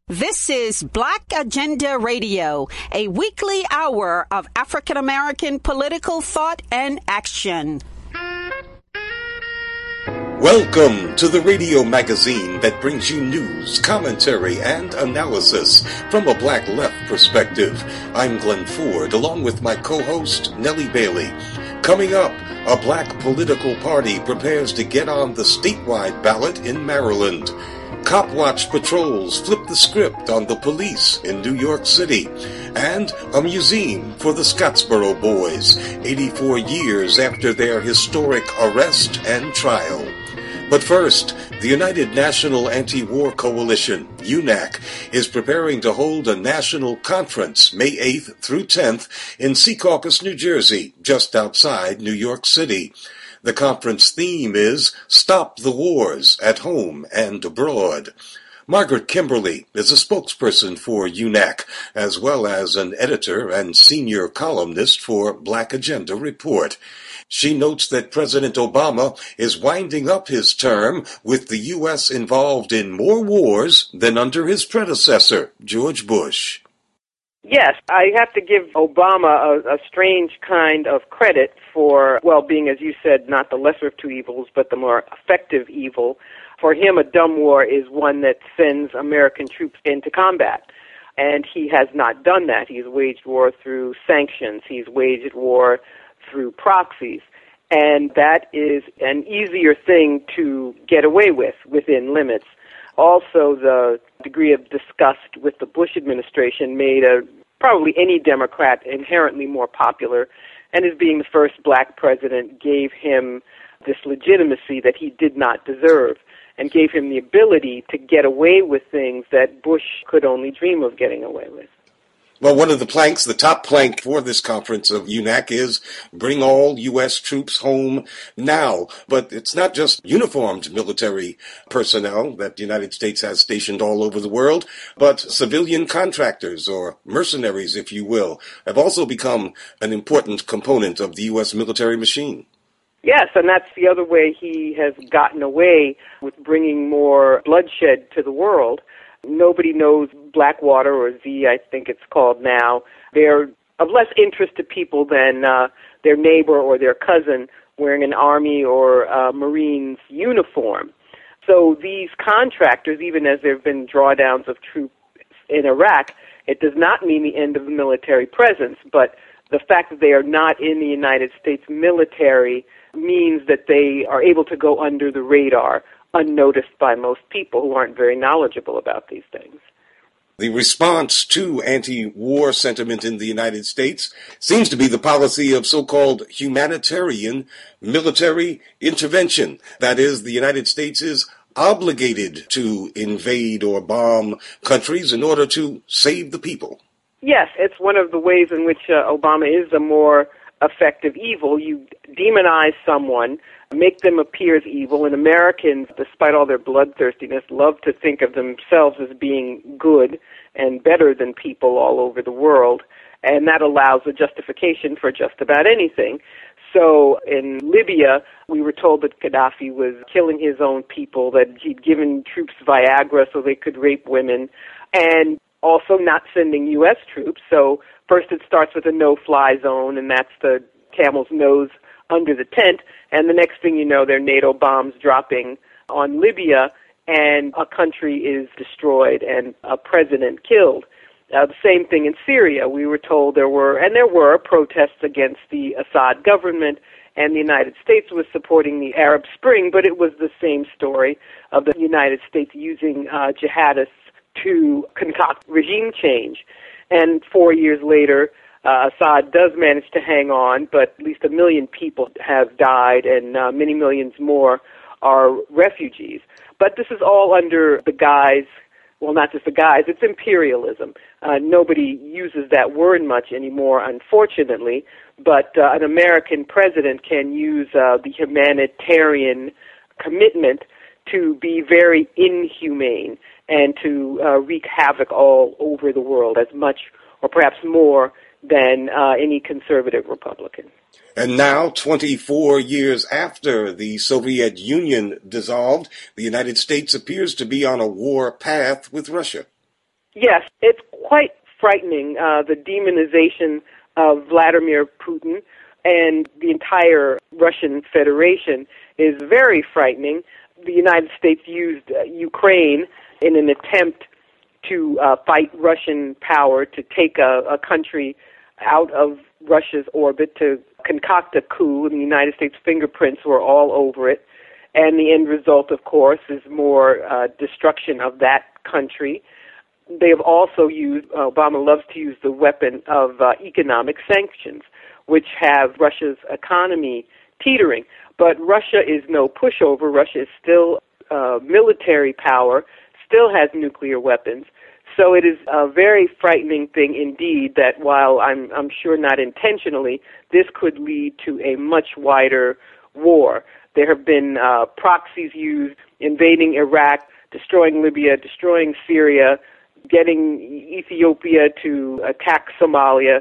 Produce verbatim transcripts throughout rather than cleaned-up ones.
This is Black Agenda Radio, a weekly hour of African American political thought and action. Welcome to the radio magazine that brings you news, commentary, and analysis from a black left perspective. I'm Glenn Ford, along with my co-host, Nellie Bailey. Coming up, a black political party prepares to get on the statewide ballot in Maryland. Cop Watch patrols flip the script on the police in New York City. And a museum for the Scottsboro Boys, eighty-four years after their historic arrest and trial. But first, the United National Anti-War Coalition, U N A C, is preparing to hold a national conference May eighth through tenth in Secaucus, New Jersey, just outside New York City. The conference theme is Stop the Wars at Home and Abroad. Margaret Kimberly is a spokesperson for U N A C, as well as an editor and senior columnist for Black Agenda Report. She notes that President Obama is winding up his term with the U S involved in more wars than under his predecessor, George Bush. Yes, I have to give Obama a, a strange kind of credit for, well, being, as you said, not the lesser of two evils, but the more effective evil. For him, a dumb war is one that sends American troops into combat. And he has not done that. He's waged war through sanctions. He's waged war through proxies. And that is an easier thing to get away with within limits. Also, the degree of disgust with the Bush administration made a, probably any Democrat inherently more popular, and as being the first black president gave him this legitimacy that he did not deserve and gave him the ability to get away with things that Bush could only dream of getting away with. Well, one of the planks, the top plank for this conference of U N A C is bring all U S troops home now. But it's not just uniformed military personnel that the United States has stationed all over the world, but civilian contractors, or mercenaries, if you will, have also become an important component of the U S military machine. Yes, and that's the other way he has gotten away with bringing more bloodshed to the world. Nobody knows Blackwater, or Z, I think it's called now. They're of less interest to people than uh, their neighbor or their cousin wearing an Army or uh, Marines uniform. So these contractors, even as there have been drawdowns of troops in Iraq, it does not mean the end of the military presence, but the fact that they are not in the United States military means that they are able to go under the radar, unnoticed by most people who aren't very knowledgeable about these things. The response to anti-war sentiment in the United States seems to be the policy of so-called humanitarian military intervention. That is, the United States is obligated to invade or bomb countries in order to save the people. Yes, it's one of the ways in which uh, Obama is the more effective evil. You demonize someone, make them appear as evil, and Americans, despite all their bloodthirstiness, love to think of themselves as being good and better than people all over the world, and that allows a justification for just about anything. So in Libya, we were told that Gaddafi was killing his own people, that he'd given troops Viagra so they could rape women, and also not sending U S troops. So first it starts with a no-fly zone, and that's the camel's nose under the tent, and the next thing you know, there are NATO bombs dropping on Libya, and a country is destroyed and a president killed. Uh, the same thing in Syria. We were told there were, and there were, protests against the Assad government, and the United States was supporting the Arab Spring, but it was the same story of the United States using uh, jihadists to concoct regime change. And four years later, uh, Assad does manage to hang on, but at least a million people have died, and uh, many millions more are refugees. But this is all under the guise, well, not just the guise, it's imperialism. Uh, nobody uses that word much anymore, unfortunately, but uh, an American president can use uh, the humanitarian commitment to be very inhumane and to uh, wreak havoc all over the world, as much or perhaps more than uh, any conservative Republican. And now, twenty-four years after the Soviet Union dissolved, the United States appears to be on a war path with Russia. Yes, it's quite frightening, uh, the demonization of Vladimir Putin and the entire Russian Federation is very frightening. The United States used uh, Ukraine in an attempt to uh, fight Russian power, to take a, a country out of Russia's orbit, to concoct a coup, and the United States fingerprints were all over it. And the end result, of course, is more uh, destruction of that country. They have also used, uh, Obama loves to use the weapon of uh, economic sanctions, which have Russia's economy teetering. But Russia is no pushover. Russia is still uh, military power, still has nuclear weapons. So it is a very frightening thing indeed that while I'm, I'm sure not intentionally, this could lead to a much wider war. There have been uh, proxies used, invading Iraq, destroying Libya, destroying Syria, getting Ethiopia to attack Somalia,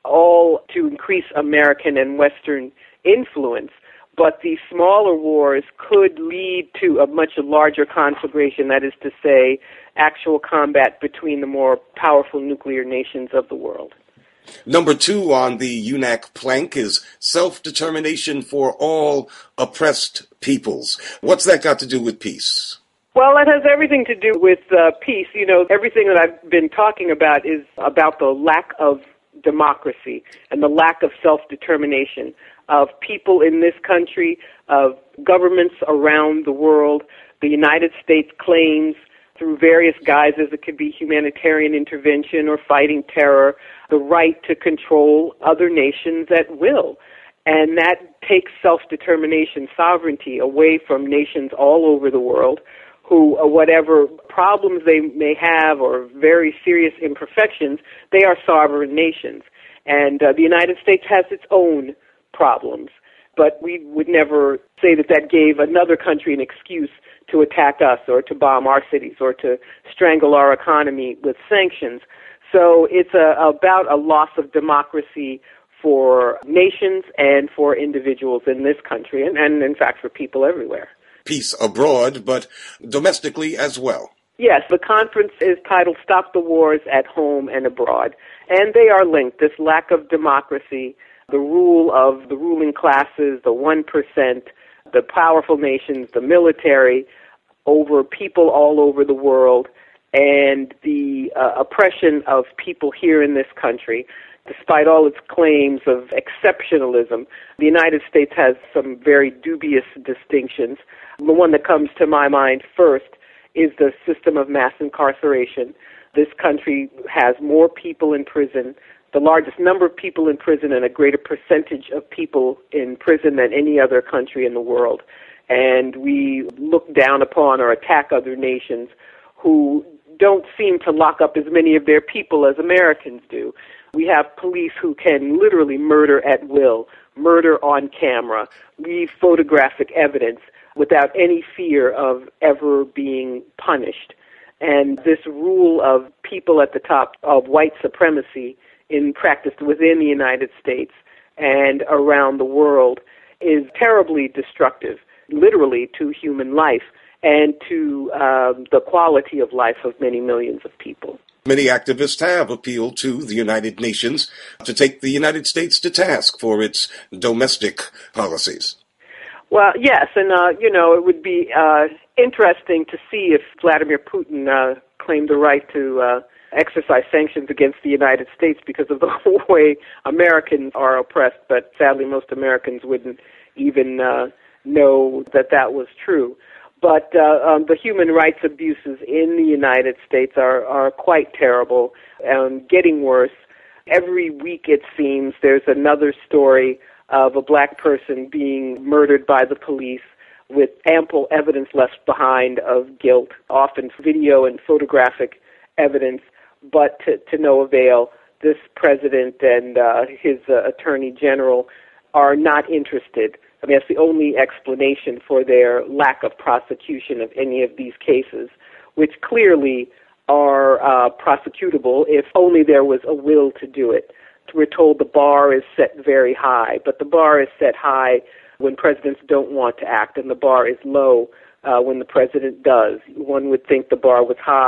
all to increase American and Western influence. But these smaller wars could lead to a much larger conflagration, that is to say, actual combat between the more powerful nuclear nations of the world. Number two on the U N A C plank is self-determination for all oppressed peoples. What's that got to do with peace? Well, it has everything to do with uh, peace. You know, everything that I've been talking about is about the lack of democracy and the lack of self-determination of people in this country, of governments around the world. The United States claims through various guises, it could be humanitarian intervention or fighting terror, the right to control other nations at will. And that takes self-determination, sovereignty away from nations all over the world who, whatever problems they may have or very serious imperfections, they are sovereign nations. And uh, the United States has its own problems. But we would never say that that gave another country an excuse to attack us or to bomb our cities or to strangle our economy with sanctions. So it's a, about a loss of democracy for nations and for individuals in this country and, and, in fact, for people everywhere. Peace abroad, but domestically as well. Yes, the conference is titled Stop the Wars at Home and Abroad, and they are linked. This lack of democracy, the rule of the ruling classes, the one percent, the powerful nations, the military, over people all over the world, and the uh, oppression of people here in this country. Despite all its claims of exceptionalism, the United States has some very dubious distinctions. The one that comes to my mind first is the system of mass incarceration. This country has more people in prison, the largest number of people in prison, and a greater percentage of people in prison than any other country in the world. And we look down upon or attack other nations who don't seem to lock up as many of their people as Americans do. We have police who can literally murder at will, murder on camera, leave photographic evidence without any fear of ever being punished. And this rule of people at the top of white supremacy in practiced within the United States and around the world is terribly destructive, literally, to human life and to um, the quality of life of many millions of people. Many activists have appealed to the United Nations to take the United States to task for its domestic policies. Well, yes, and, uh, you know, it would be uh, interesting to see if Vladimir Putin uh, claimed the right to uh, exercise sanctions against the United States because of the way Americans are oppressed, but sadly most Americans wouldn't even uh, know that that was true. But uh, um, the human rights abuses in the United States are, are quite terrible and getting worse. Every week, it seems, there's another story of a black person being murdered by the police with ample evidence left behind of guilt, often video and photographic evidence, but to, to no avail. This president and uh, his uh, attorney general are not interested. I mean, that's the only explanation for their lack of prosecution of any of these cases, which clearly are uh, prosecutable if only there was a will to do it. We're told the bar is set very high, but the bar is set high when presidents don't want to act, and the bar is low uh, when the president does. One would think the bar was high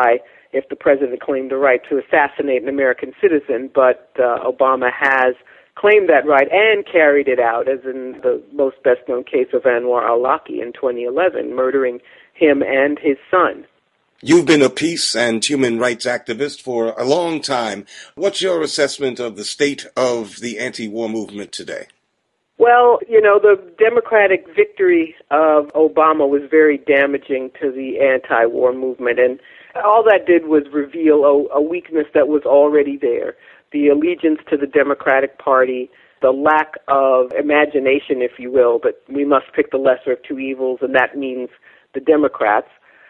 if the president claimed the right to assassinate an American citizen, but uh, Obama has claimed that right and carried it out, as in the most best-known case of Anwar al-Awlaki in twenty eleven, murdering him and his son. You've been a peace and human rights activist for a long time. What's your assessment of the state of the anti-war movement today? Well, you know, the Democratic victory of Obama was very damaging to the anti-war movement, and all that did was reveal a, a weakness that was already there. The allegiance to the Democratic Party, the lack of imagination, if you will, but we must pick the lesser of two evils, and that means the Democrats.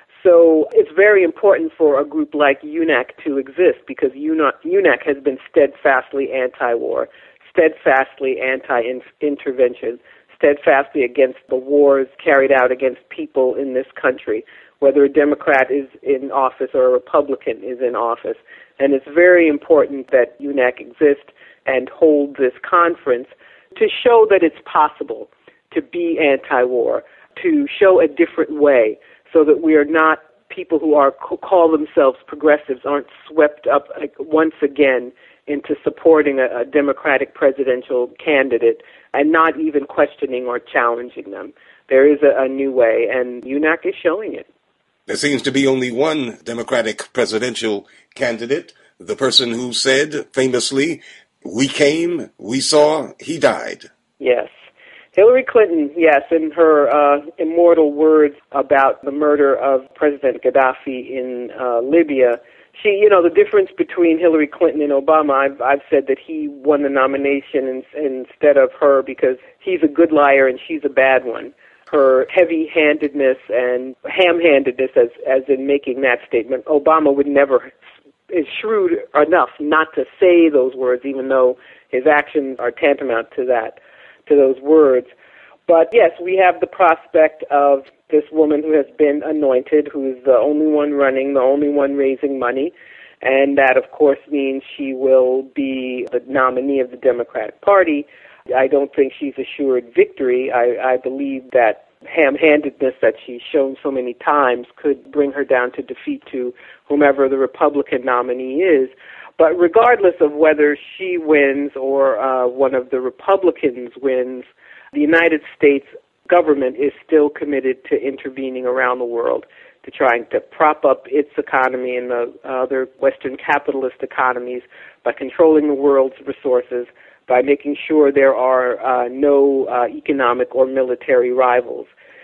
So it's very important for a group like U N A C to exist, because U N A C has been steadfastly anti-war, steadfastly anti-intervention, steadfastly against the wars carried out against people in this country, whether a Democrat is in office or a Republican is in office. And it's very important that U N A C exist and hold this conference to show that it's possible to be anti-war, to show a different way, so that we are not, people who are call themselves progressives aren't swept up like, once again into supporting a, a Democratic presidential candidate and not even questioning or challenging them. There is a, a new way, and U N A C is showing it. There seems to be only one Democratic presidential candidate, the person who said famously, "We came, we saw, he died." Yes. Hillary Clinton, yes, in her uh, immortal words about the murder of President Gaddafi in uh, Libya, she, you know, the difference between Hillary Clinton and Obama, I've, I've said that he won the nomination in, instead of her because he's a good liar and she's a bad one. Her heavy-handedness and ham-handedness, as, as in making that statement, Obama would never, is shrewd enough not to say those words, even though his actions are tantamount to that. to those words. But yes, we have the prospect of this woman who has been anointed, who's the only one running, the only one raising money, and that of course means she will be the nominee of the Democratic Party. I don't think she's assured victory. I, I believe that ham-handedness that she's shown so many times could bring her down to defeat to whomever the Republican nominee is. But regardless of whether she wins or uh, one of the Republicans wins, the United States government is still committed to intervening around the world, to trying to prop up its economy and the other Western capitalist economies by controlling the world's resources, by making sure there are uh, no uh, economic or military rivals.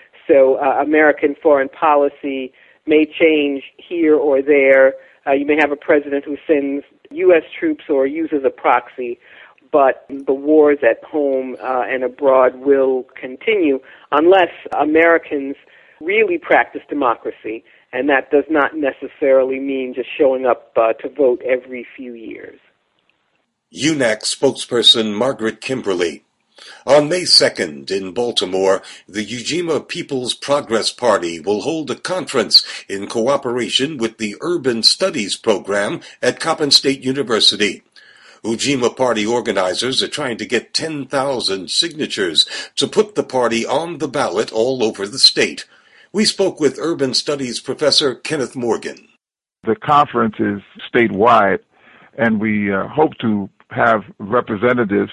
So uh, American foreign policy may change here or there. Uh, you may have a president who sends U S troops or uses a proxy, but the wars at home uh, and abroad will continue unless Americans really practice democracy, and that does not necessarily mean just showing up uh, to vote every few years. U N A C spokesperson Margaret Kimberly. On May second in Baltimore, the Ujima People's Progress Party will hold a conference in cooperation with the Urban Studies program at Coppin State University. Ujima Party organizers are trying to get ten thousand signatures to put the party on the ballot all over the state. We spoke with Urban Studies professor Kenneth Morgan. The conference is statewide, and we uh, hope to have representatives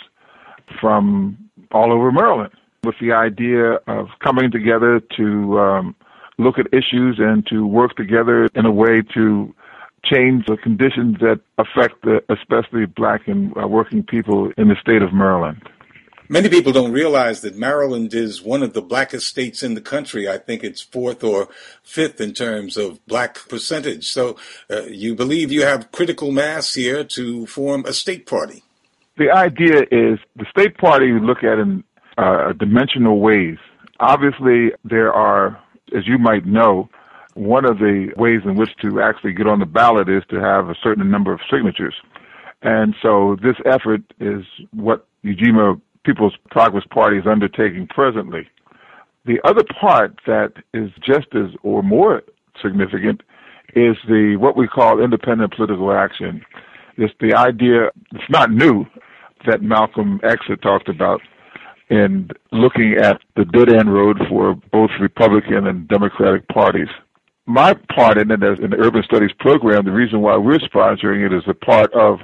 from all over Maryland with the idea of coming together to um, look at issues and to work together in a way to change the conditions that affect the, especially black and uh, working people in the state of Maryland. Many people don't realize that Maryland is one of the blackest states in the country. I think it's fourth or fifth in terms of black percentage. So uh, you believe you have critical mass here to form a state party? The idea is the state party you look at in uh, dimensional ways. Obviously, there are, as you might know, one of the ways in which to actually get on the ballot is to have a certain number of signatures. And so this effort is what Ujima People's Progress Party is undertaking presently. The other part that is just as or more significant is the what we call independent political action. It's the idea, it's not new, that Malcolm X had talked about in looking at the dead-end road for both Republican and Democratic parties. my part in it as in the Urban Studies program, the reason why we're sponsoring it is a part of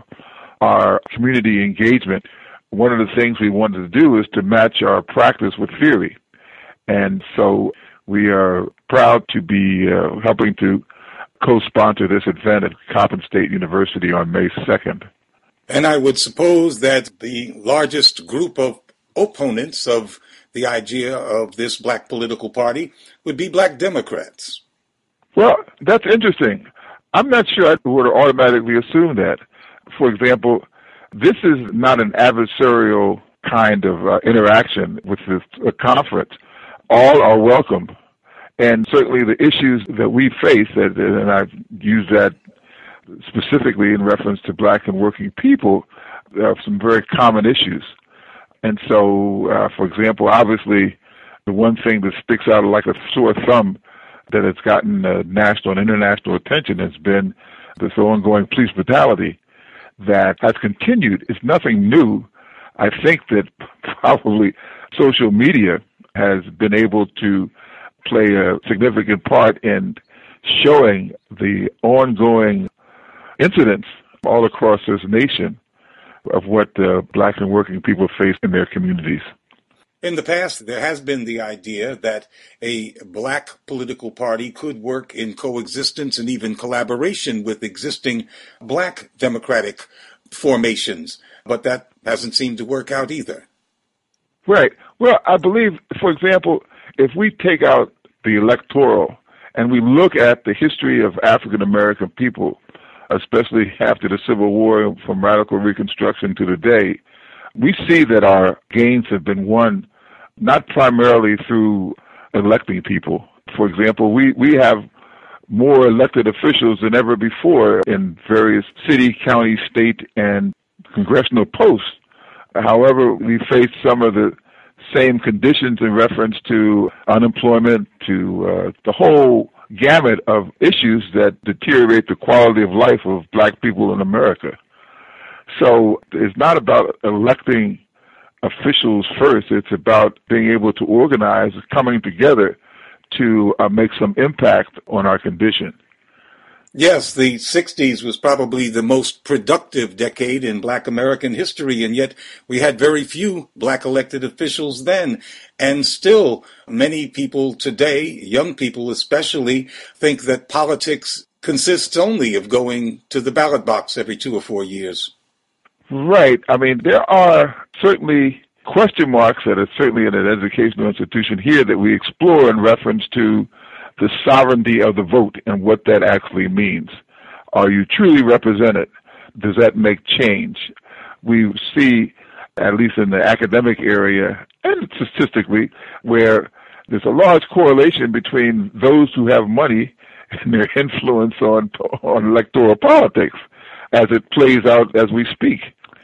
our community engagement. One of the things we wanted to do is to match our practice with theory. And so we are proud to be uh, helping to co-sponsor this event at Coppin State University on May second. And I would suppose that the largest group of opponents of the idea of this black political party would be black Democrats. Well, that's interesting. I'm not sure I would automatically assume that. For example, this is not an adversarial kind of uh, interaction with this uh, conference. All are welcome. And certainly the issues that we face, and I've used that specifically in reference to black and working people, there are some very common issues. And so, uh, for example, obviously, the one thing that sticks out like a sore thumb that has gotten uh, national and international attention has been this ongoing police brutality that has continued. It's nothing new. I think that probably social media has been able to play a significant part in showing the ongoing incidents all across this nation of what uh, black and working people face in their communities. In the past, there has been the idea that a black political party could work in coexistence and even collaboration with existing black democratic formations, but that hasn't seemed to work out either. Right. Well, I believe, for example, if we take out the electoral and we look at the history of African American people, especially after the Civil War, from radical Reconstruction to today, we see that our gains have been won not primarily through electing people. For example, we, we have more elected officials than ever before in various city, county, state, and congressional posts. However, we face some of the same conditions in reference to unemployment, to uh, the whole gamut of issues that deteriorate the quality of life of black people in America. So it's not about electing officials first. It's about being able to organize, coming together to uh, make some impact on our condition. Yes, the sixties was probably the most productive decade in black American history, and yet we had very few black elected officials then. And still, many people today, young people especially, think that politics consists only of going to the ballot box every two or four years. Right. I mean, there are certainly question marks that are certainly in an educational institution here that we explore in reference to the sovereignty of the vote and what that actually means. Are you truly represented? Does that make change? We see, at least in the academic area and statistically, where there's a large correlation between those who have money and their influence on on electoral politics as it plays out as we speak.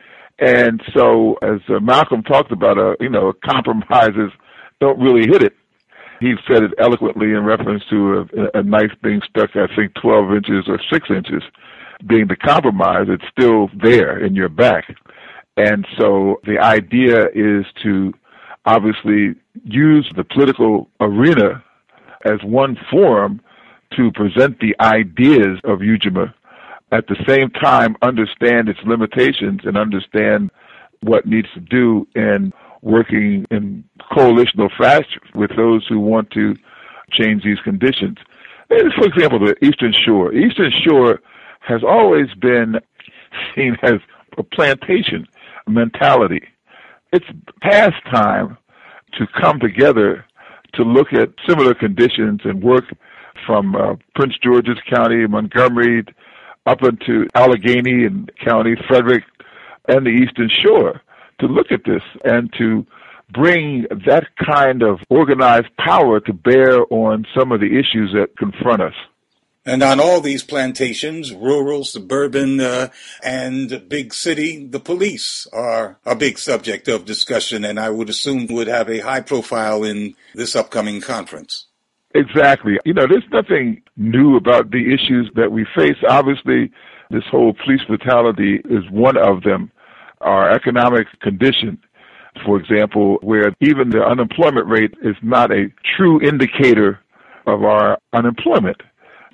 And so, as uh, Malcolm talked about, uh, you know, compromises don't really hit it. He said it eloquently in reference to a, a knife being stuck, I think, twelve inches or six inches. Being the compromise, it's still there in your back. And so the idea is to obviously use the political arena as one forum to present the ideas of U J M A, at the same time understand its limitations and understand what needs to do in working in coalitional fashion with those who want to change these conditions. For example, the Eastern Shore. Eastern Shore has always been seen as a plantation mentality. It's past time to come together to look at similar conditions and work from uh, Prince George's County, Montgomery, up into Allegheny and County, Frederick, and the Eastern Shore, to look at this and to bring that kind of organized power to bear on some of the issues that confront us. And on all these plantations, rural, suburban, uh, and big city, the police are a big subject of discussion, and I would assume would have a high profile in this upcoming conference. Exactly. You know, there's nothing new about the issues that we face. Obviously, this whole police brutality is one of them. Our economic condition, for example, where even the unemployment rate is not a true indicator of our unemployment.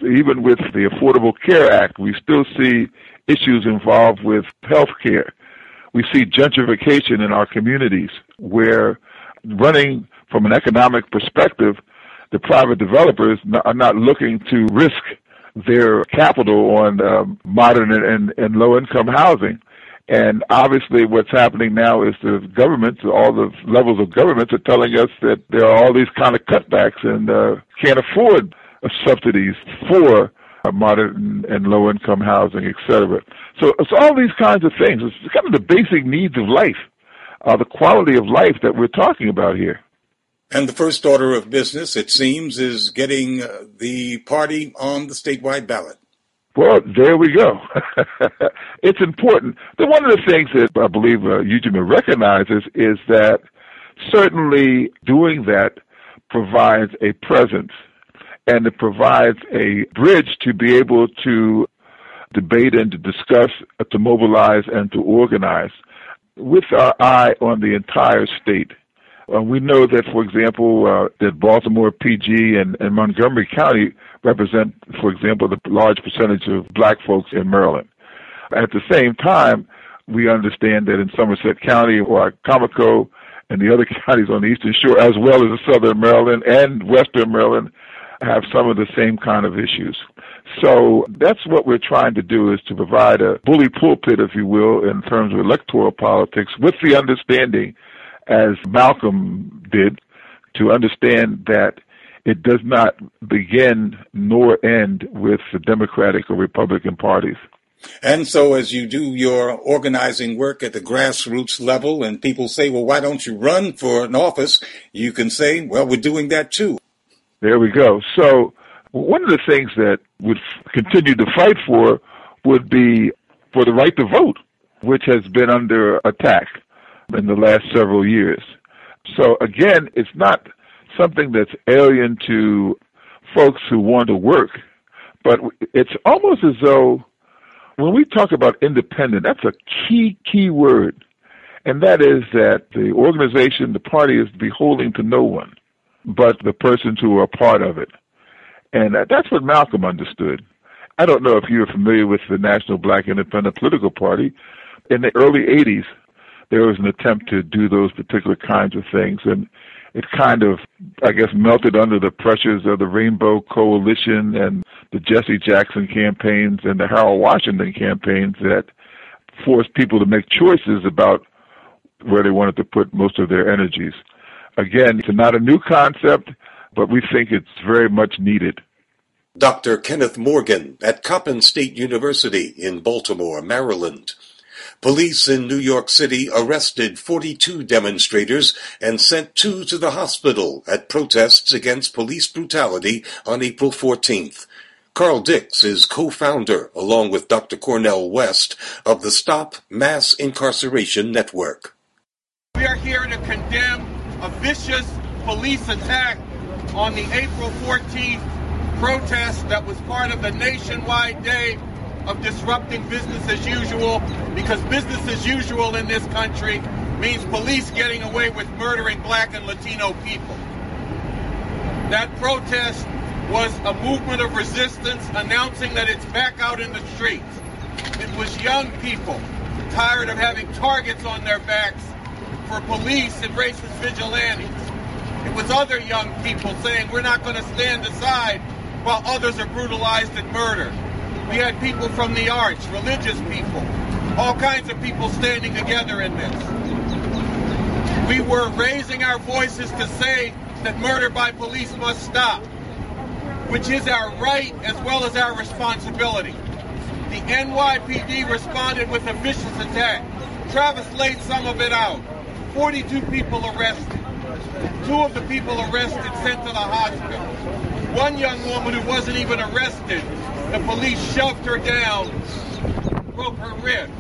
Even with the Affordable Care Act, we still see issues involved with health care. We see gentrification in our communities where, running from an economic perspective, the private developers are not looking to risk their capital on um, modern and, and low-income housing. And obviously what's happening now is the governments, all the levels of governments are telling us that there are all these kind of cutbacks and uh, can't afford uh, subsidies for uh, modern and low-income housing, et cetera. So it's all these kinds of things. It's kind of the basic needs of life, uh, the quality of life that we're talking about here. And the first order of business, it seems, is getting uh, the party on the statewide ballot. Well, there we go. It's important. The, one of the things that I believe uh, U G M recognizes is that certainly doing that provides a presence, and it provides a bridge to be able to debate and to discuss, uh, to mobilize and to organize with our eye on the entire state. Uh, we know that, for example, uh, that Baltimore, P G, and, and Montgomery County represent, for example, the large percentage of black folks in Maryland. At the same time, we understand that in Somerset County or Comico and the other counties on the Eastern Shore, as well as Southern Maryland and Western Maryland, have some of the same kind of issues. So that's what we're trying to do, is to provide a bully pulpit, if you will, in terms of electoral politics, with the understanding, as Malcolm did, to understand that it does not begin nor end with the Democratic or Republican parties. And so as you do your organizing work at the grassroots level and people say, well, why don't you run for an office? You can say, well, we're doing that too. There we go. So one of the things that would continue to fight for would be for the right to vote, which has been under attack in the last several years. So again, it's not something that's alien to folks who want to work, but it's almost as though when we talk about independent, that's a key, key word, and that is that the organization, the party, is beholden to no one but the persons who are a part of it. And that's what Malcolm understood. I don't know if you're familiar with the National Black Independent Political Party. In the early eighties, there was an attempt to do those particular kinds of things, and it kind of, I guess, melted under the pressures of the Rainbow Coalition and the Jesse Jackson campaigns and the Harold Washington campaigns that forced people to make choices about where they wanted to put most of their energies. Again, it's not a new concept, but we think it's very much needed. Doctor Kenneth Morgan at Coppin State University in Baltimore, Maryland. Police in New York City arrested forty-two demonstrators and sent two to the hospital at protests against police brutality on April fourteenth. Carl Dix is co-founder, along with Doctor Cornel West, of the Stop Mass Incarceration Network. We are here to condemn a vicious police attack on the April fourteenth protest that was part of the nationwide day of disrupting business as usual, because business as usual in this country means police getting away with murdering black and Latino people. That protest was a movement of resistance announcing that it's back out in the streets. It was young people tired of having targets on their backs for police and racist vigilantes. It was other young people saying we're not going to stand aside while others are brutalized and murdered. We had people from the arts, religious people, all kinds of people standing together in this. We were raising our voices to say that murder by police must stop, which is our right as well as our responsibility. The N Y P D responded with a vicious attack. Travis laid some of it out. forty-two people arrested. Two of the people arrested sent to the hospital. One young woman who wasn't even arrested, the police shoved her down, broke her ribs.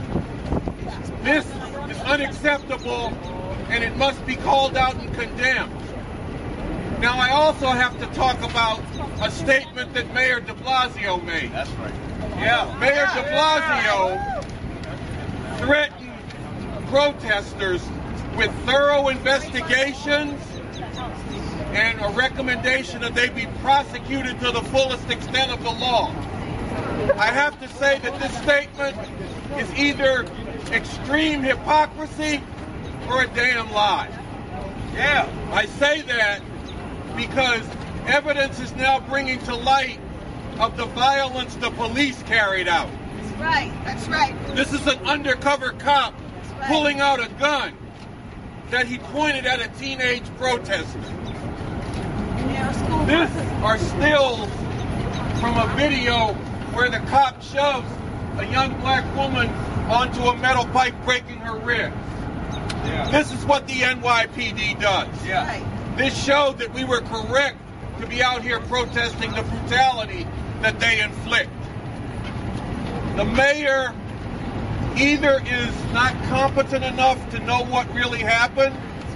This is unacceptable, and it must be called out and condemned. Now, I also have to talk about a statement that Mayor de Blasio made. That's right. Yeah, Mayor de Blasio threatened protesters with thorough investigations and a recommendation that they be prosecuted to the fullest extent of the law. I have to say that this statement is either extreme hypocrisy or a damn lie. Yeah, I say that because evidence is now bringing to light of the violence the police carried out. That's right, that's right. This is an undercover cop right. pulling out a gun that he pointed at a teenage protester. Yeah, this are stills from a video where the cop shoves a young black woman onto a metal pipe, breaking her ribs. Yeah. This is what the N Y P D does. Yeah. Right. This showed that we were correct to be out here protesting the brutality that they inflict. The mayor either is not competent enough to know what really happened,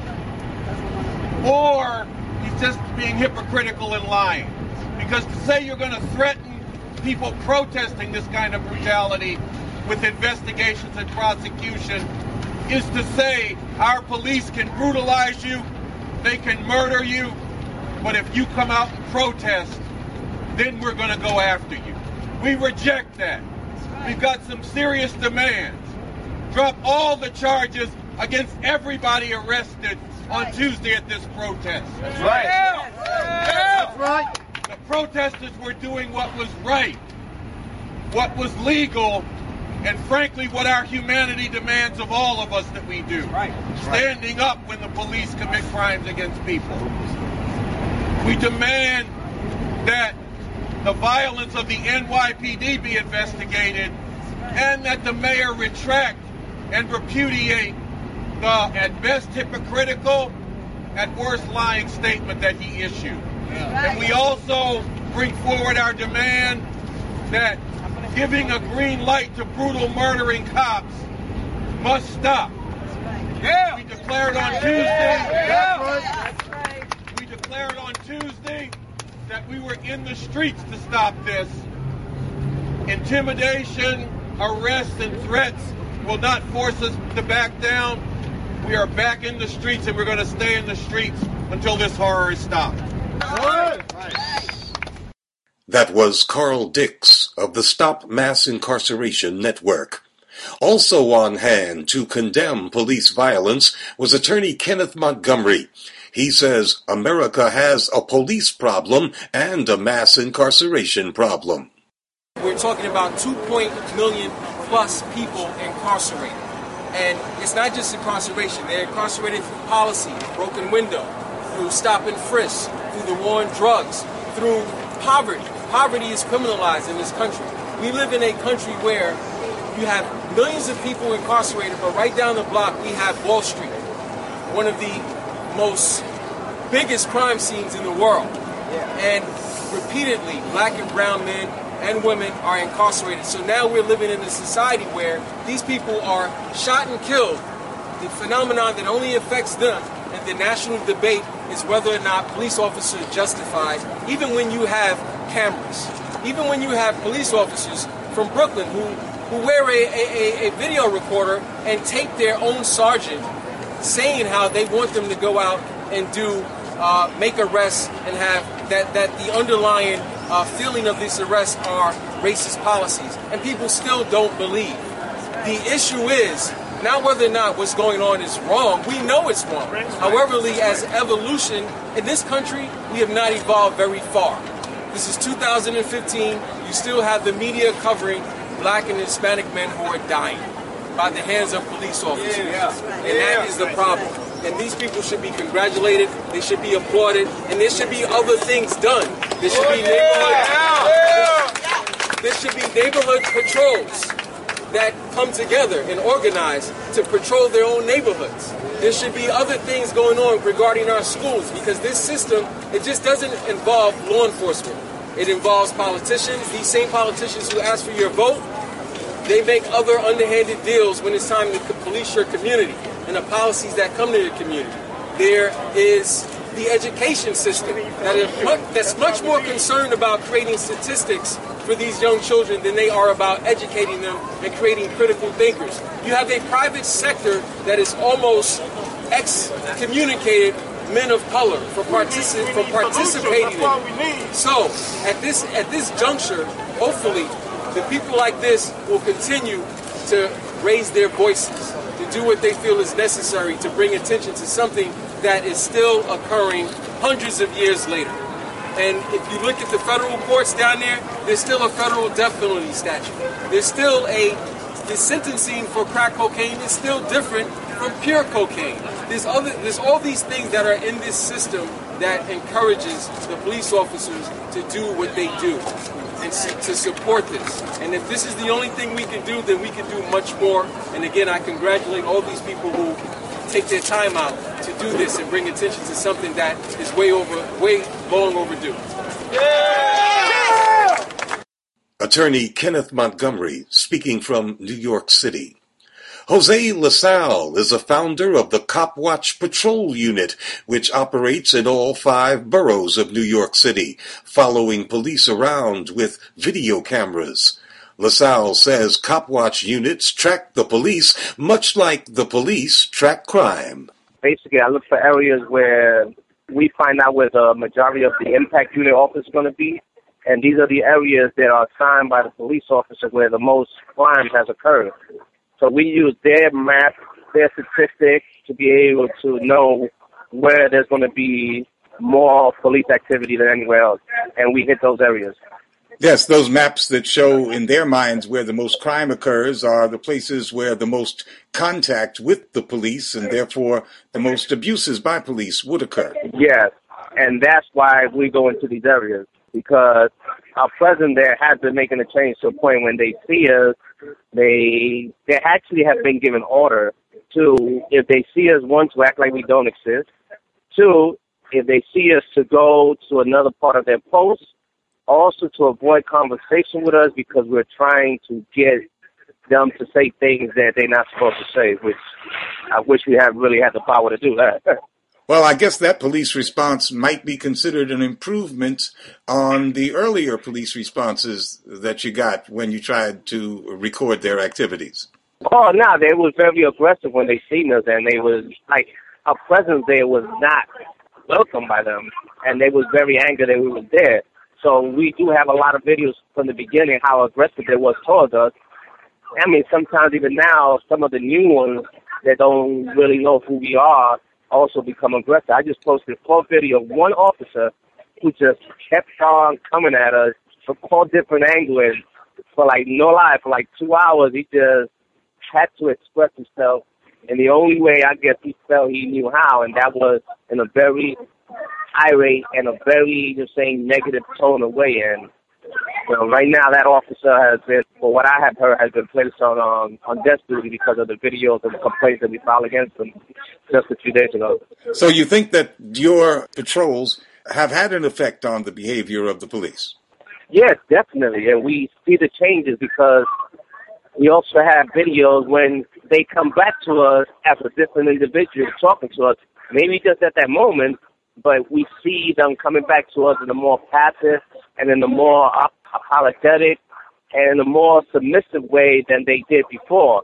or he's just being hypocritical and lying. Because to say you're going to threaten people protesting this kind of brutality with investigations and prosecution is to say our police can brutalize you, they can murder you, but if you come out and protest, then we're going to go after you. We reject that. We've got some serious demands. Drop all the charges against everybody arrested on Tuesday at this protest. That's right. Yeah. Yeah. That's right. The protesters were doing what was right, what was legal, and frankly what our humanity demands of all of us that we do. Right. Standing up when the police commit crimes against people. We demand that the violence of the N Y P D be investigated and that the mayor retract and repudiate the, at best, hypocritical, at worst, lying statement that he issued. Yeah. And we also bring forward our demand that giving a green light to brutal murdering cops must stop. Yeah. We declared on Tuesday. Yeah. We declared on Tuesday that we were in the streets to stop this. Intimidation, arrests, and threats will not force us to back down. We are back in the streets, and we're going to stay in the streets until this horror is stopped. That was Carl Dix of the Stop Mass Incarceration Network. Also on hand to condemn police violence was attorney Kenneth Montgomery. He says America has a police problem and a mass incarceration problem. We're talking about two point million plus people incarcerated. And it's not just incarceration. They're incarcerated through policy, broken window, through stop and frisk, through the war on drugs, through poverty. Poverty is criminalized in this country. We live in a country where you have millions of people incarcerated, but right down the block we have Wall Street, one of the most biggest crime scenes in the world. And repeatedly, black and brown men and women are incarcerated. So now we're living in a society where these people are shot and killed. The phenomenon that only affects them, and the national debate is whether or not police officers are justified, even when you have cameras, even when you have police officers from Brooklyn who, who wear a, a, a video recorder and tape their own sergeant saying how they want them to go out and do, uh, make arrests and have that, that the underlying uh, feeling of these arrests are racist policies. And people still don't believe. The issue is not whether or not what's going on is wrong. We know it's wrong. However, as evolution, in this country, we have not evolved very far. This is two thousand fifteen. You still have the media covering black and Hispanic men who are dying by the hands of police officers. Yeah. And that is the problem. And these people should be congratulated. They should be applauded. And there should be other things done. There should be neighborhood, there should be neighborhood patrols that come together and organize to patrol their own neighborhoods. There should be other things going on regarding our schools, because this system, it just doesn't involve law enforcement. It involves politicians. These same politicians who ask for your vote, they make other underhanded deals when it's time to police your community and the policies that come to your community. There is the education system that is much, that's much more concerned about creating statistics for these young children than they are about educating them and creating critical thinkers. You have a private sector that is almost excommunicated men of color from, partici- from participating in it. So at this at this juncture, hopefully, the people like this will continue to raise their voices, to do what they feel is necessary to bring attention to something that is still occurring hundreds of years later. And if you look at the federal courts down there, there's still a federal death penalty statute. There's still a, the sentencing for crack cocaine is still different from pure cocaine. There's other, there's all these things that are in this system that encourages the police officers to do what they do and to support this. And if this is the only thing we can do, then we can do much more. And again, I congratulate all these people who take their time out to do this and bring attention to something that is way over, way long overdue. Yeah! Attorney Kenneth Montgomery speaking from New York City. Jose LaSalle is a founder of the Cop Watch Patrol Unit, which operates in all five boroughs of New York City, following police around with video cameras. LaSalle says Cop Watch units track the police much like the police track crime. Basically, I look for areas where we find out where the majority of the impact unit office is going to be, and these are the areas that are assigned by the police officer where the most crime has occurred. So we use their map, their statistics to be able to know where there's going to be more police activity than anywhere else, and we hit those areas. Yes, those maps that show in their minds where the most crime occurs are the places where the most contact with the police and therefore the most abuses by police would occur. Yes, and that's why we go into these areas, because our president there has been making a change to a point when they see us, they they actually have been given order to, if they see us, one, to act like we don't exist, two, if they see us, to go to another part of their post, also to avoid conversation with us because we're trying to get them to say things that they're not supposed to say, which I wish we had really had the power to do that. Well, I guess that police response might be considered an improvement on the earlier police responses that you got when you tried to record their activities. Oh, no, they were very aggressive when they seen us, and they was, like, our presence there was not welcomed by them, and they was very angry that we was there. So we do have a lot of videos from the beginning how aggressive they was towards us. I mean, sometimes even now, some of the new ones that don't really know who we are also become aggressive. I just posted a full video of one officer who just kept on coming at us from all different angles for, like, no lie, for like two hours. He just had to express himself, and the only way I guess he felt he knew how, and that was in a very irate and a very, just saying, negative tone of way. And you know, right now that officer has been, for what I have heard, has been placed on um, on death duty because of the videos and the complaints that we filed against him just a few days ago. So you think that your patrols have had an effect on the behavior of the police? Yes, definitely. And we see the changes because we also have videos when they come back to us as a different individual talking to us, maybe just at that moment, but we see them coming back to us in a more passive and in a more apologetic and in a more submissive way than they did before.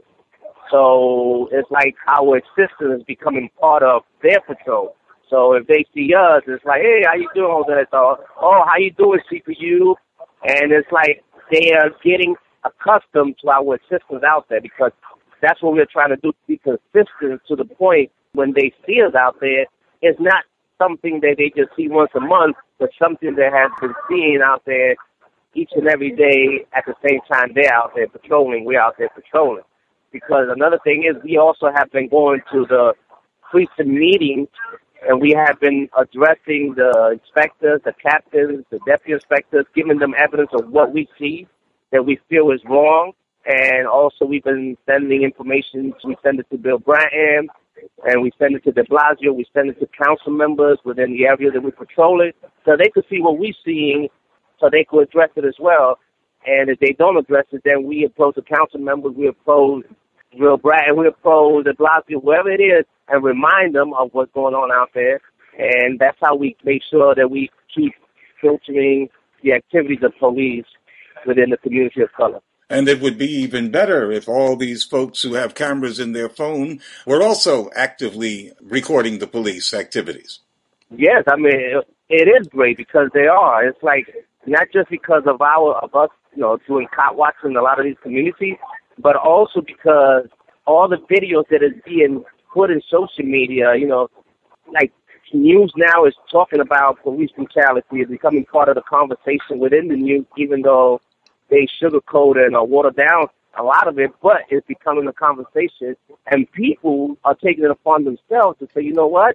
So it's like our existence is becoming part of their patrol. So if they see us, it's like, hey, how you doing, Jose? So, oh, how you doing, C P U? And it's like they are getting accustomed to our existence out there because that's what we're trying to do, be consistent to the point when they see us out there. It's not something that they just see once a month, but something that has been seen out there each and every day at the same time they're out there patrolling, we're out there patrolling. Because another thing is we also have been going to the precinct meetings, and we have been addressing the inspectors, the captains, the deputy inspectors, giving them evidence of what we see that we feel is wrong. And also we've been sending information. We send it to Bill Bratton, and we send it to de Blasio. We send it to council members within the area that we patrol it, so they could see what we're seeing, so they could address it as well. And if they don't address it, then we approach the council members, we approach Bill Bratton, we approach de Blasio, whoever it is, and remind them of what's going on out there. And that's how we make sure that we keep filtering the activities of police within the community of color. And it would be even better if all these folks who have cameras in their phone were also actively recording the police activities. Yes, I mean, it, it is great because they are. It's like not just because of our of us, you know, doing cop watching in a lot of these communities, but also because all the videos that is being put in social media, you know, like news now is talking about police brutality, is becoming part of the conversation within the news, even though they sugarcoat and or water down a lot of it, but it's becoming a conversation, and people are taking it upon themselves to say, you know what,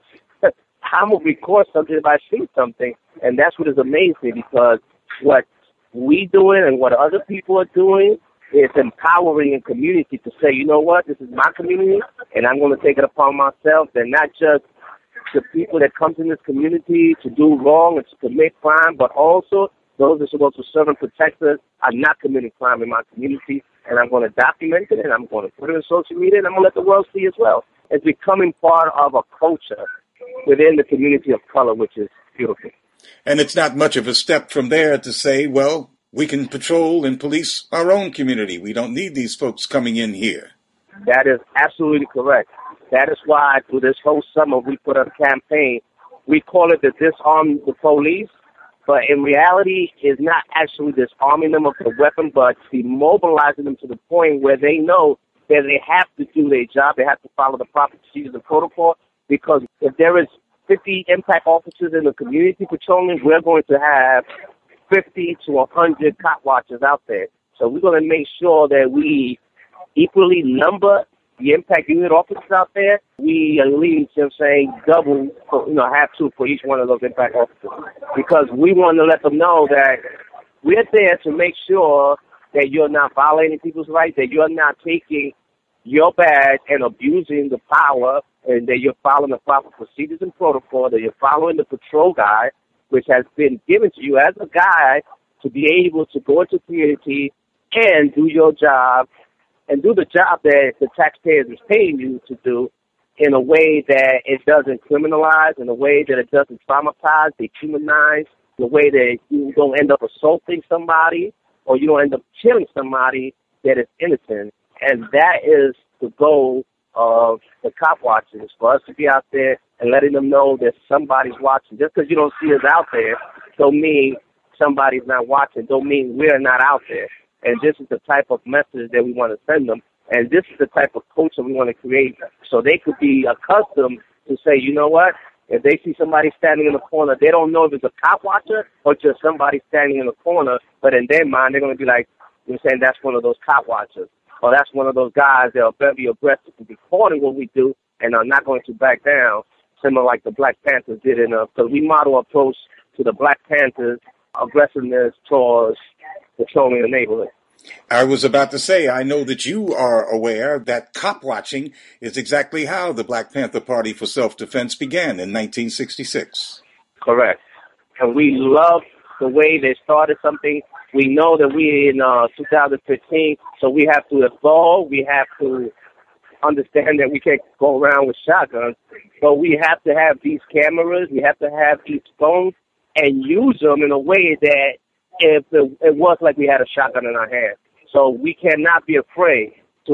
I'm going to record something if I see something, and that's what is amazing, because what we doing and what other people are doing is empowering a community to say, you know what, this is my community, and I'm going to take it upon myself, and not just the people that come in this community to do wrong and to commit crime, but also those that are supposed to serve and protect us are not committing crime in my community, and I'm going to document it, and I'm going to put it on social media, and I'm going to let the world see as well. It's becoming part of a culture within the community of color, which is beautiful. And it's not much of a step from there to say, well, we can patrol and police our own community. We don't need these folks coming in here. That is absolutely correct. That is why through this whole summer we put on a campaign. We call it the Disarm the Police, but in reality it's not actually disarming them of the weapon, but demobilizing them to the point where they know that they have to do their job. They have to follow the proper procedures and protocol, because if there is fifty impact officers in the community patrolling, we're going to have fifty to one hundred cop watchers out there. So we're going to make sure that we equally number the impact unit officers out there. We are leading to saying double, you know, have two for each one of those impact officers, because we want to let them know that we're there to make sure that you're not violating people's rights, that you're not taking your badge and abusing the power, and that you're following the proper procedures and protocol, that you're following the patrol guide, which has been given to you as a guide to be able to go into the community and do your job and do the job that the taxpayers is paying you to do in a way that it doesn't criminalize, in a way that it doesn't traumatize, dehumanize, in a way that you don't end up assaulting somebody or you don't end up killing somebody that is innocent. And that is the goal of the cop watching, is for us to be out there and letting them know that somebody's watching. Just because you don't see us out there don't mean somebody's not watching, don't mean we're not out there. And this is the type of message that we want to send them. And this is the type of culture we want to create, so they could be accustomed to say, you know what, if they see somebody standing in the corner, they don't know if it's a cop watcher or just somebody standing in the corner, but in their mind, they're going to be like, you're saying that's one of those cop watchers, or that's one of those guys that are very aggressive in recording what we do and are not going to back down, similar like the Black Panthers did in a, because we model approach to the Black Panthers' aggressiveness towards patrolling the neighborhood. I was about to say, I know that you are aware that cop watching is exactly how the Black Panther Party for Self-Defense began in nineteen sixty-six. Correct. And we love the way they started something. We know that we're in uh, two thousand fifteen, so we have to evolve. We have to understand that we can't go around with shotguns, but we have to have these cameras. We have to have these phones and use them in a way that if it, it was like we had a shotgun in our hand. So we cannot be afraid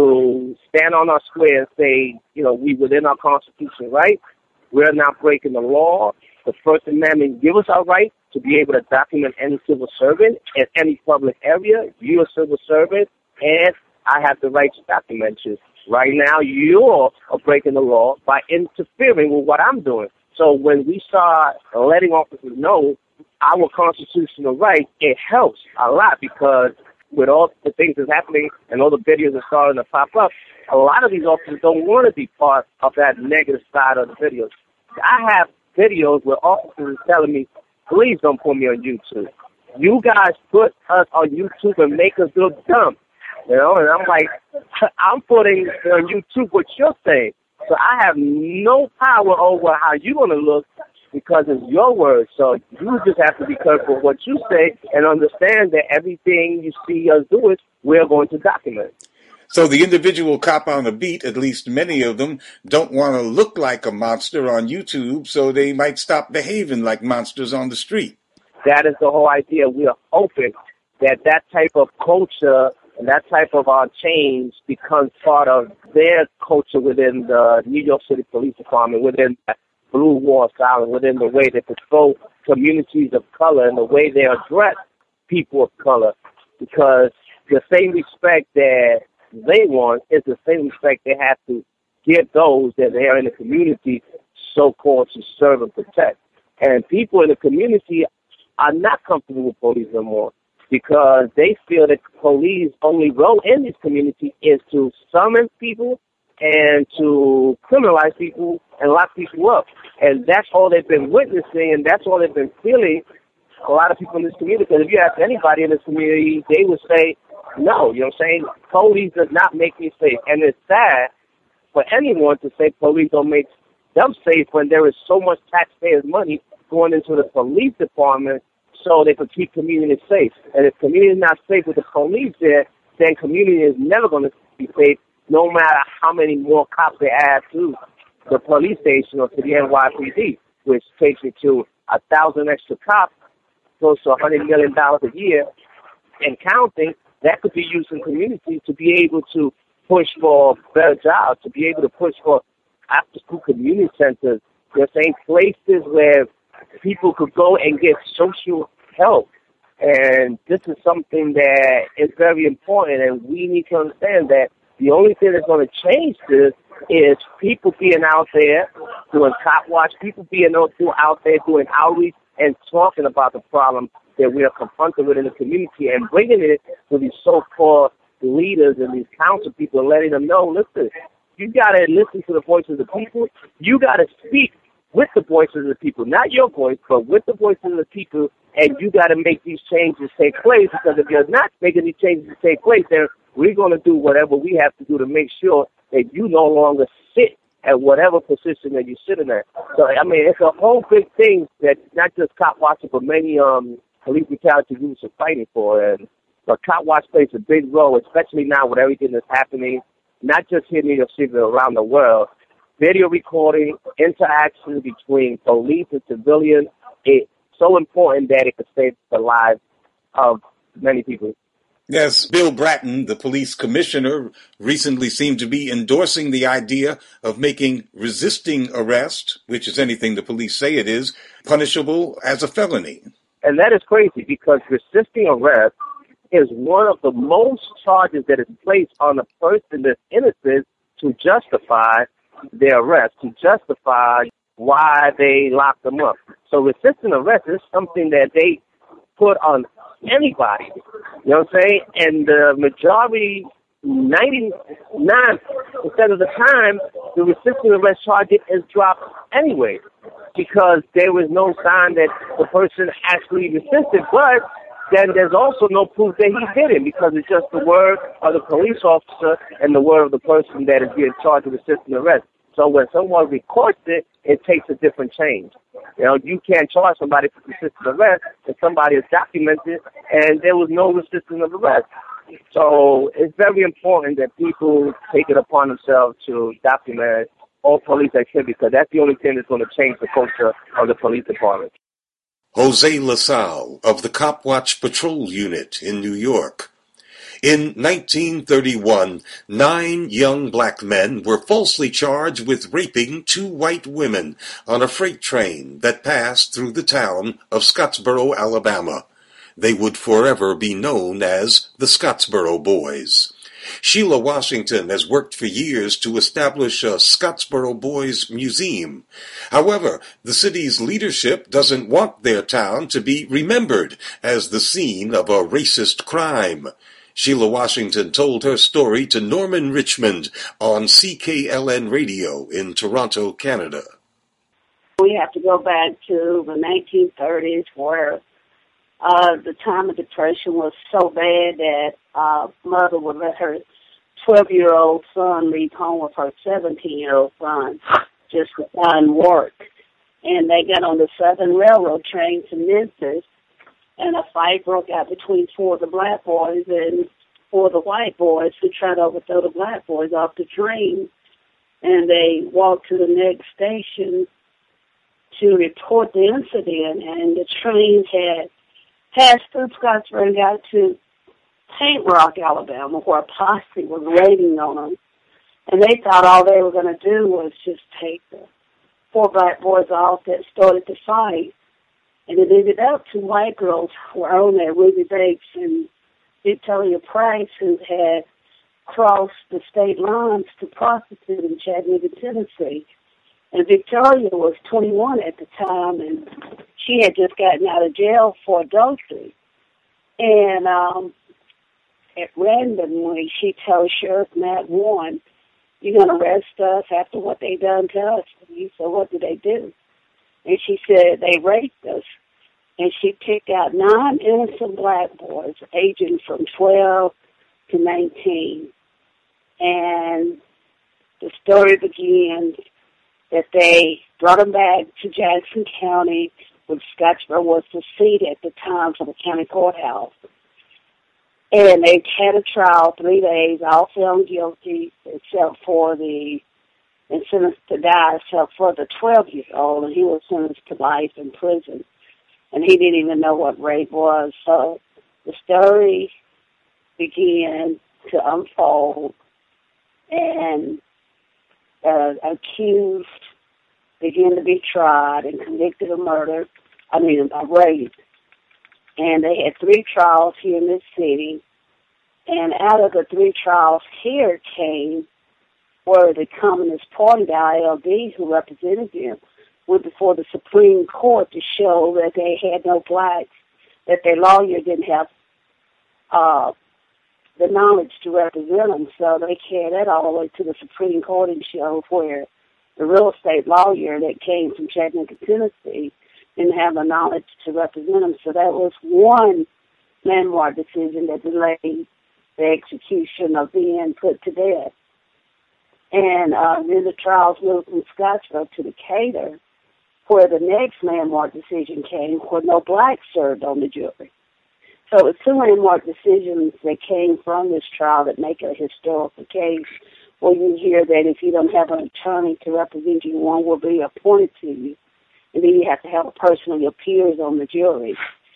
to stand on our square and say, you know, we within our Constitution, right? We're not breaking the law. The First Amendment gives us our right to be able to document any civil servant in any public area. You're a civil servant, and I have the right to document you. Right now, you're breaking the law by interfering with what I'm doing. So when we start letting officers know our constitutional right, it helps a lot, because with all the things that's happening and all the videos are starting to pop up, a lot of these officers don't want to be part of that negative side of the videos. I have videos where officers are telling me, please don't put me on YouTube. You guys put us on YouTube and make us look dumb. You know, and I'm like, I'm putting on YouTube what you're saying. So I have no power over how you're going to look, because it's your words. So you just have to be careful what you say and understand that everything you see us doing, we're going to document. So the individual cop on the beat, at least many of them, don't want to look like a monster on YouTube, so they might stop behaving like monsters on the street. That is the whole idea. We are hoping that that type of culture and that type of uh, change becomes part of their culture within the New York City Police Department, within blue wall silent within the way they control communities of color and the way they address people of color, because the same respect that they want is the same respect they have to give those that they are in the community so-called to serve and protect. And people in the community are not comfortable with police no more because they feel that police only role in this community is to summon people and to criminalize people and lock people up. And that's all they've been witnessing, and that's all they've been feeling, a lot of people in this community. Because if you ask anybody in this community, they would say, no, you know what I'm saying? Police does not make me safe. And it's sad for anyone to say police don't make them safe when there is so much taxpayers' money going into the police department so they can keep communities safe. And if community is not safe with the police there, then community is never going to be safe, no matter how many more cops they add to the police station or to the N Y P D, which takes it to a thousand extra cops, close to a hundred million dollars a year, and counting. That could be used in communities to be able to push for better jobs, to be able to push for after-school community centers. They're saying places where people could go and get social help. And this is something that is very important, and we need to understand that the only thing that's going to change this is people being out there doing cop watch, people being out there doing outreach and talking about the problem that we are confronted with in the community and bringing it to these so-called leaders and these council people and letting them know, listen, you got to listen to the voices of the people. You got to speak with the voices of the people, not your voice, but with the voices of the people, and you got to make these changes take place, because if you're not making these changes take place, then we're going to do whatever we have to do to make sure that you no longer sit at whatever position that you're sitting at. So, I mean, it's a whole big thing that not just cop watching, but many um, police brutality groups are fighting for. And but cop watch plays a big role, especially now with everything that's happening, not just here in New York City, but around the world. Video recording, interaction between police and civilians, it's so important that it could save the lives of many people. Yes, Bill Bratton, the police commissioner, recently seemed to be endorsing the idea of making resisting arrest, which is anything the police say it is, punishable as a felony. And that is crazy, because resisting arrest is one of the most charges that is placed on a person that's innocent to justify their arrest, to justify why they lock them up. So resisting arrest is something that they put on anybody, you know what I'm saying? And the majority, ninety-nine percent of the time, the resisting arrest charge is dropped anyway, because there was no sign that the person actually resisted, but then there's also no proof that he did it, because it's just the word of the police officer and the word of the person that is being charged with resisting arrest. So when someone records it, it takes a different change. You know, you can't charge somebody for resisting arrest if somebody has documented and there was no resistance of arrest. So it's very important that people take it upon themselves to document all police activity, because that's the only thing that's going to change the culture of the police department. Jose LaSalle of the Cop Watch Patrol Unit in New York. In nineteen thirty-one, nine young black men were falsely charged with raping two white women on a freight train that passed through the town of Scottsboro, Alabama. They would forever be known as the Scottsboro Boys. Sheila Washington has worked for years to establish a Scottsboro Boys Museum. However, the city's leadership doesn't want their town to be remembered as the scene of a racist crime. Sheila Washington told her story to Norman Richmond on C K L N Radio in Toronto, Canada. We have to go back to the nineteen thirties, where uh, the time of Depression was so bad that uh, mother would let her twelve-year-old son leave home with her seventeen-year-old son just to find work. And they got on the Southern Railroad train to Memphis, and a fight broke out between four of the black boys and four of the white boys who tried to overthrow the black boys off the train. And they walked to the next station to report the incident, and the train had passed through Scottsboro and got to Paint Rock, Alabama, where a posse was waiting on them. And they thought all they were going to do was just take the four black boys off that started to fight. And it ended up two white girls were on there, Ruby Bates and Victoria Price, who had crossed the state lines to prostitute in Chattanooga, Tennessee. And Victoria was twenty-one at the time, and she had just gotten out of jail for adultery. And um, at randomly, she told Sheriff Matt Warren, "You're going to arrest us after what they done to us." And he said, "What did they do?" And she said, "They raped us." And she picked out nine innocent black boys, aging from twelve to nineteen. And the story begins that they brought them back to Jackson County, which Scottsboro was the seat at the time for the county courthouse. And they had a trial, three days, all found guilty, except for the, and sentenced to die, except for the twelve-year-old, and he was sentenced to life in prison. And he didn't even know what rape was. So the story began to unfold, and uh, accused began to be tried and convicted of murder, I mean, of rape. And they had three trials here in this city. And out of the three trials here came where the Communist Party, the I L D, who represented them, went before the Supreme Court to show that they had no blacks, that their lawyer didn't have uh, the knowledge to represent them. So they carried that all the way to the Supreme Court and showed where the real estate lawyer that came from Chattanooga, Tennessee, didn't have the knowledge to represent them. So that was one landmark decision that delayed the execution of being put to death. And uh, then the trials moved from Scottsboro to Decatur, where the next landmark decision came, where no blacks served on the jury. So it was two landmark decisions that came from this trial that make it a historical case, where you hear that if you don't have an attorney to represent you, one will be appointed to you, and then you have to have a person who appears on the jury.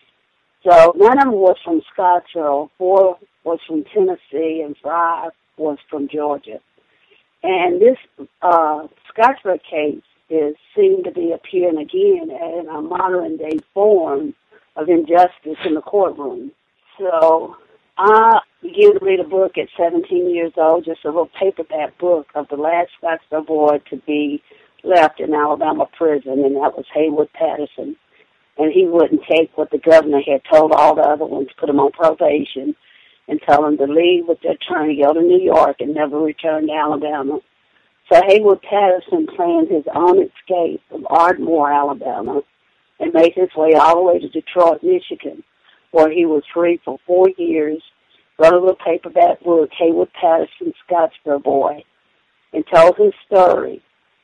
So none of them was from Scottsboro, four was from Tennessee, and five was from Georgia. And this uh, Scottsboro case is seen to be appearing again in a modern-day form of injustice in the courtroom. So I began to read a book at seventeen years old, just a little paperback book of the last Scottsboro boy to be left in Alabama prison, and that was Haywood Patterson. And he wouldn't take what the governor had told all the other ones, put him on probation, and tell him to leave with the attorney, go to New York, and never return to Alabama. So Haywood Patterson planned his own escape from Ardmore, Alabama, and made his way all the way to Detroit, Michigan, where he was free for four years, wrote a little paperback book, Haywood Patterson, Scottsboro Boy, and told his story.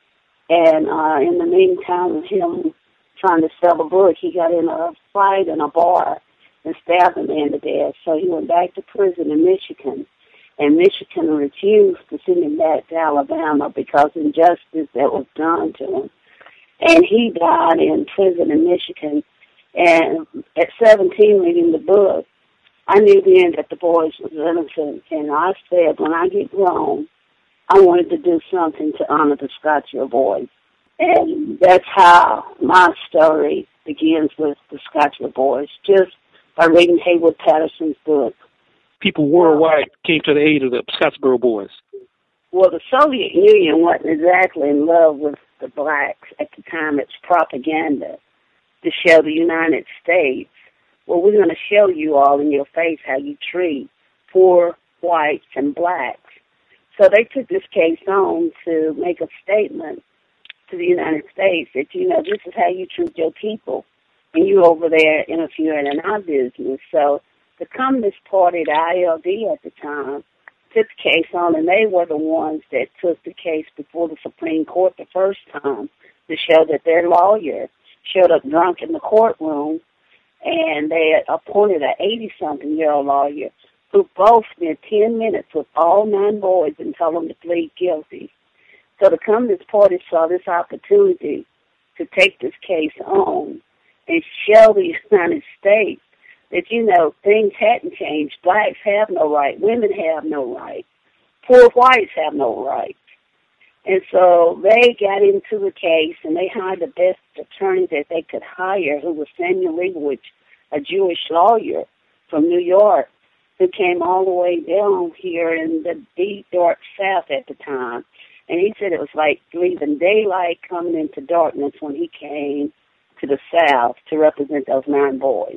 And uh, in the meantime of him trying to sell the book, he got in a fight in a bar and stabbed a man to death. So he went back to prison in Michigan, and Michigan refused to send him back to Alabama because of injustice that was done to him. And he died in prison in Michigan. And at seventeen, reading the book, I knew then that the boys was innocent. And I said, when I get grown, I wanted to do something to honor the Scottsboro boys. And that's how my story begins with the Scottsboro boys, just by reading Haywood Patterson's book. People worldwide came to the aid of the Scottsboro boys. Well, the Soviet Union wasn't exactly in love with the blacks at the time. It's propaganda to show the United States, well, we're going to show you all in your face how you treat poor whites and blacks. So they took this case on to make a statement to the United States that, you know, this is how you treat your people, and you over there interfering in our business. So the Communist Party, the I L D at the time, took the case on, and they were the ones that took the case before the Supreme Court the first time to show that their lawyer showed up drunk in the courtroom, and they had appointed an eighty-something-year-old lawyer who both spent ten minutes with all nine boys and told them to plead guilty. So the Communist Party saw this opportunity to take this case on and show the United States that, you know, things hadn't changed. Blacks have no right. Women have no right. Poor whites have no right. And so they got into the case, and they hired the best attorney that they could hire, who was Samuel Leibowitz, a Jewish lawyer from New York, who came all the way down here in the deep, dark South at the time. And he said it was like leaving daylight coming into darkness when he came to the South to represent those nine boys.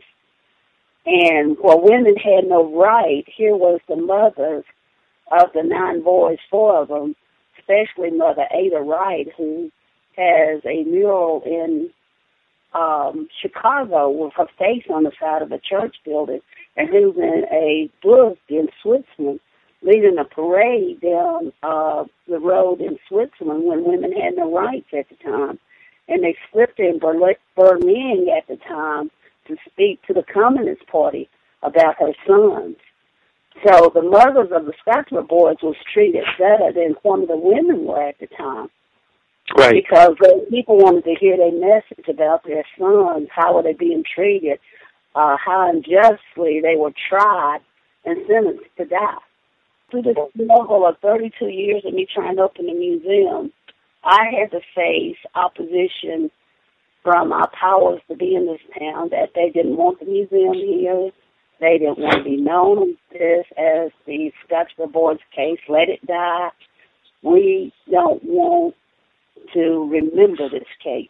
And while women had no right, here was the mothers of the nine boys, four of them, especially Mother Ada Wright, who has a mural in um, Chicago with her face on the side of a church building, and who's in a book in Switzerland leading a parade down uh, the road in Switzerland when women had no rights at the time. And they slipped in Berlin at the time to speak to the Communist Party about her sons. So the mothers of the Scottsboro boys was treated better than some of the women were at the time. Right. Because uh, people wanted to hear their message about their sons, how were they being treated, uh, how unjustly they were tried and sentenced to die. Through the struggle of thirty-two years of me trying to open a museum, I had to face opposition from our powers to be in this town that they didn't want the museum here. They didn't want to be known as this, as the Scottsboro Boys case, let it die. We don't want to remember this case.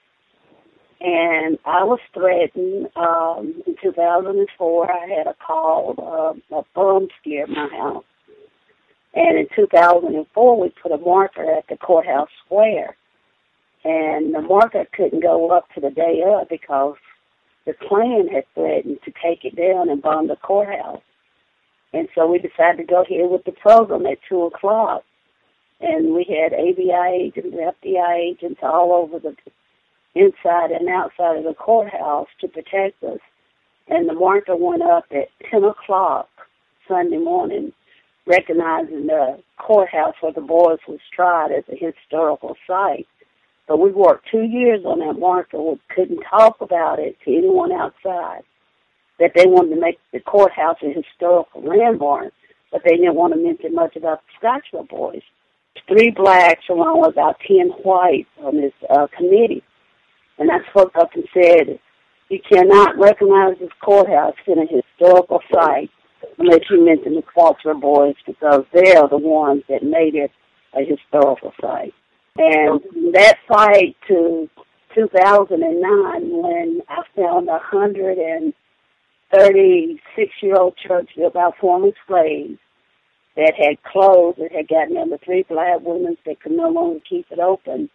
And I was threatened. Um, in two thousand four, I had a call, uh, a bomb scare at my house. And in two thousand four, we put a marker at the courthouse square. And the marker couldn't go up to the day of because the Klan had threatened to take it down and bomb the courthouse. And so we decided to go ahead with the program at two o'clock. And we had A B I agents, F B I agents all over the inside and outside of the courthouse to protect us. And the marker went up at ten o'clock Sunday morning, recognizing the courthouse where the boys was tried as a historical site. But we worked two years on that marker. We couldn't talk about it to anyone outside, that they wanted to make the courthouse a historical landmark, but they didn't want to mention much about the Scottsboro boys. Three blacks along with about ten whites on this uh, committee. And I spoke up and said, you cannot recognize this courthouse in a historical site unless you mention the Scottsboro boys, because they are the ones that made it a historical site. And that fight to two thousand nine, when I found a one hundred thirty-six-year-old church built by former slaves that had closed, that had gotten under three black women that could no longer keep it open.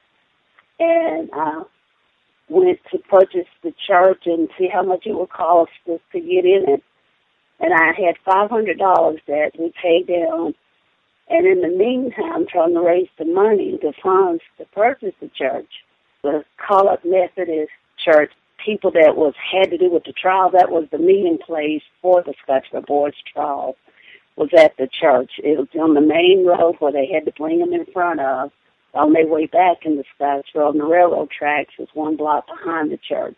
And I went to purchase the church and see how much it would cost us to get in it. And I had five hundred dollars that we paid down. And in the meantime, trying to raise the money, the funds to purchase the church. The College Methodist Church, people that was had to do with the trial, that was the meeting place for the Scottsboro Boys trial, was at the church. It was on the main road where they had to bring them in front of. On their way back in the Scottsboro, on the railroad tracks was one block behind the church.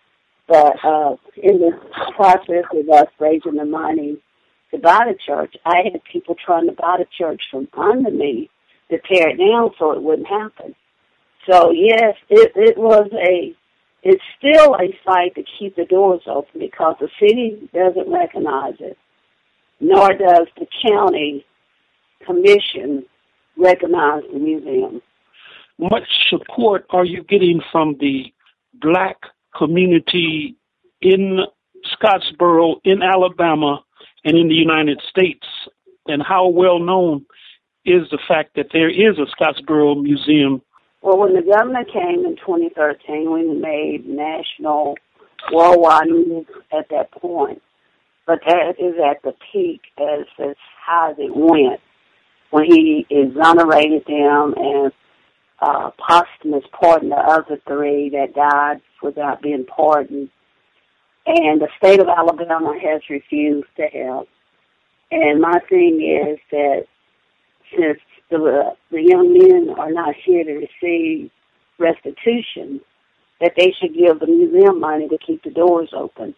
But uh, in the process of us raising the money to buy the church, I had people trying to buy the church from under me to tear it down so it wouldn't happen. So yes, it, it was a, it's still a fight to keep the doors open because the city doesn't recognize it, nor does the county commission recognize the museum. What support are you getting from the black community in Scottsboro, in Alabama, and in the United States? And how well known is the fact that there is a Scottsboro museum? Well, when the governor came in twenty thirteen, we made national, worldwide news at that point. But that is at the peak as, as high as it went, when he exonerated them and uh, posthumous pardoned the other three that died without being pardoned. And the state of Alabama has refused to help. And my thing is that since the, the young men are not here to receive restitution, that they should give the museum money to keep the doors open.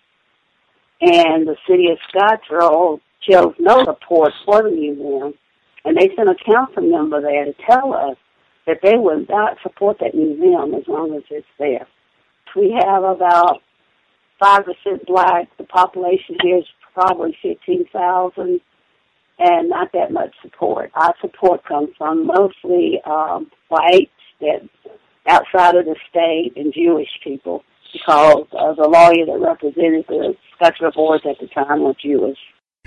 And the city of Scottsboro chose no support for the museum, and they sent a council member there to tell us that they would not support that museum as long as it's there. We have about five percent black. The population here is probably fifteen thousand, and not that much support. Our support comes from mostly um, whites that outside of the state and Jewish people, because uh, the lawyer that represented the Scottsboro boards at the time was Jewish.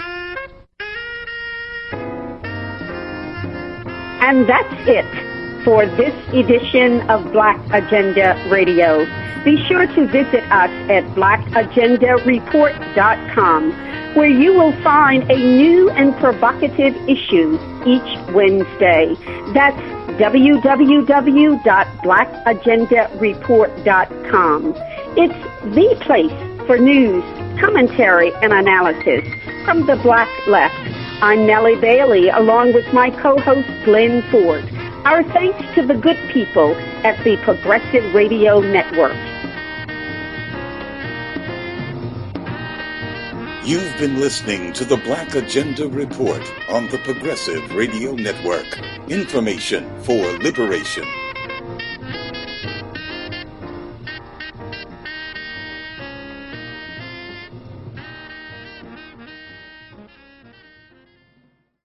And that's it for this edition of Black Agenda Radio. Be sure to visit us at black agenda report dot com, where you will find a new and provocative issue each Wednesday. That's w w w dot black agenda report dot com. It's the place for news, commentary, and analysis from the Black Left. I'm Nellie Bailey, along with my co-host Glenn Ford. Our thanks to the good people at the Progressive Radio Network. You've been listening to the Black Agenda Report on the Progressive Radio Network. Information for liberation.